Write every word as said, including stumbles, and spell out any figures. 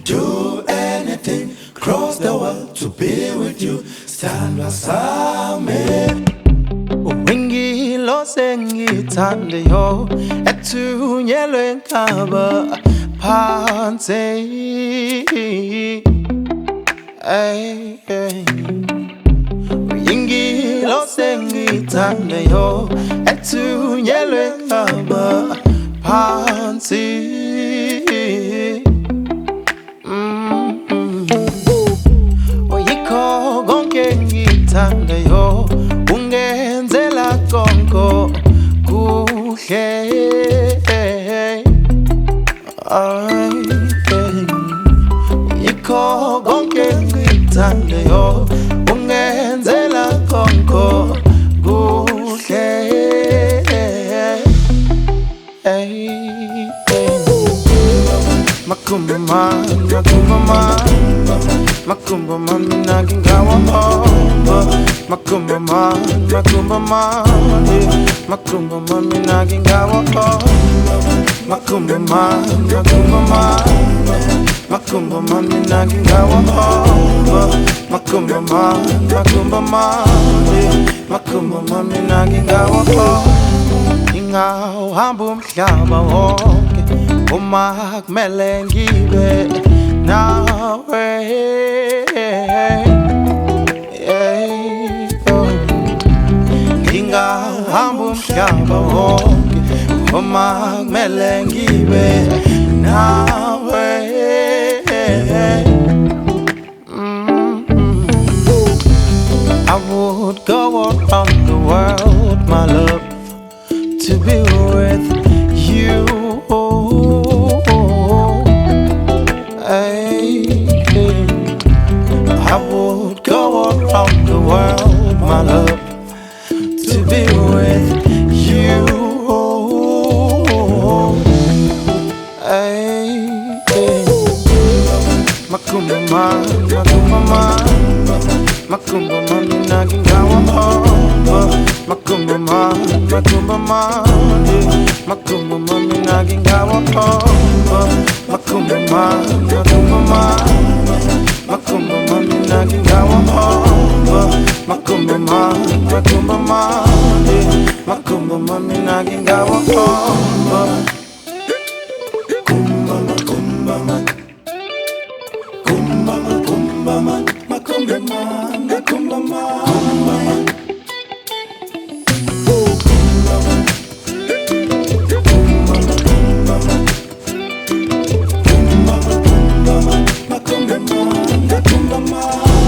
do anything, cross the world to be with you. Stand beside me. Wingilo sengithande yo ethunyelwe nkaba phansi. Ay ay Wingilo sengithande yo ethunyelwe nkaba phansi. Oyikho konke ngithande yo ungenzela konke kuhle. Oyikho konke ngithande yo ungenzela konke kuhle. Makumba man, makumba man, makumba man, mina gingawa hova. Makumba man, makumba man, makumba man, mina gingawa hova. Makumba man, makumba man, makumba man, mina gingawa hova. Makumba man, makumba man, makumba man, mina gingawa hova. Ngingawuhamba umhlaba wonke uma kumele ngibe nawe. Ngingawuhamba umhlaba wonke uma kumele ngibe nawe. I would go around the world, my love, to be with you. I would go around the world, my love, to be with you. Makumba man, makumba man, makumba man, mina gingawa hova. Makumba man, makumba man, makumba man, mina gingawa hova. Makumba man, makumba man, makumba man, mina gingawa hova. Makumba man, makumba man, makumba man, mina gingawa hova. Kumba man, kumba man, kumba man, kumba man, makumba man, makumba man, kumba man. Makumba man, makumba man, makumba man.